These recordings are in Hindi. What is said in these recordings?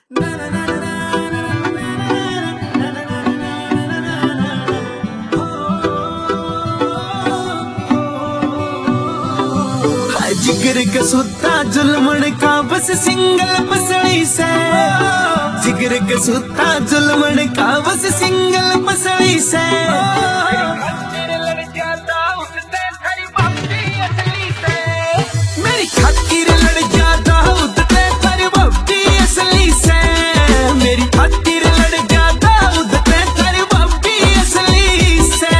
जिगर का सुता जुल्मन का बस सिंगल पसली से, जिगर का सुता जुल्मन का बस सिंगल पसली से। मेरी खातिर लड़ जाता उठते थारी बब्बी असली से, मेरी खातिर लड़ जाता उठते थारी बब्बी असली से।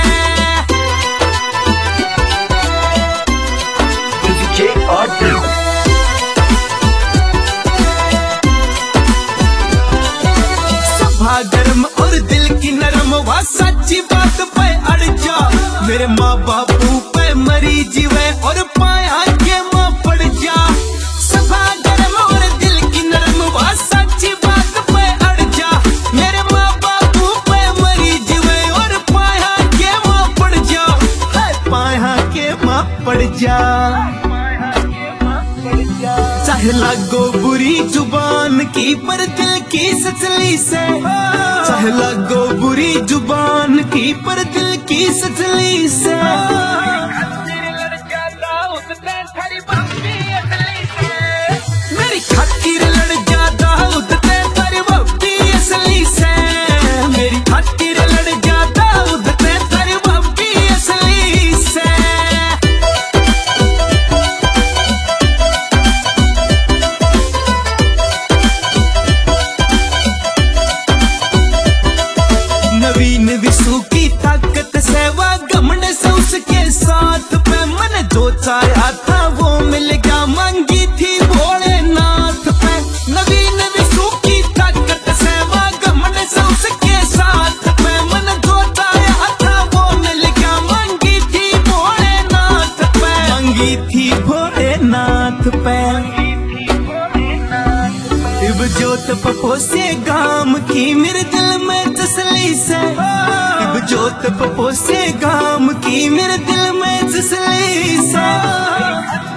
सभा गर्म और दिल की नरम वा सच्ची बात पे अड़ जा, मेरे माँ बापू पे मरी जीवे और पाया के माँ पड़ जा। सभा गर्म और दिल की नरम वा सच्ची बात पे अड़ जा, मेरे माँ बापू पे मरी जीवे और पाया के माँ पड़ जा, पाया के माँ पड़ जा। चाहे लागो बुरी जुबान की पर दिल की सचली से, चाहे लागो बुरी जुबान की पर दिल की सचली से। मेरी खातिर लड़ जाता उठते थारी बब्बी असली से, मेरी खातिर लड़ जाता उठते थारी बब्बी असली से। नवीन विशु की ताकत से वा घमंड से उसके साथ पे मन जो चाहा था वो मिल गया, मांगी थी भोलेनाथ पे। नवीन विशु की ताकत से वा घमंड से उसके साथ पे मन जो चाहा था वो मिल गया, मांगी थी भोलेनाथ पे, मांगी थी भोलेनाथ पे। इब जोत पपो से गाम की मेरे दिल में तसली से, इब जोत पपो से गाम की मेरे दिल में तसली से।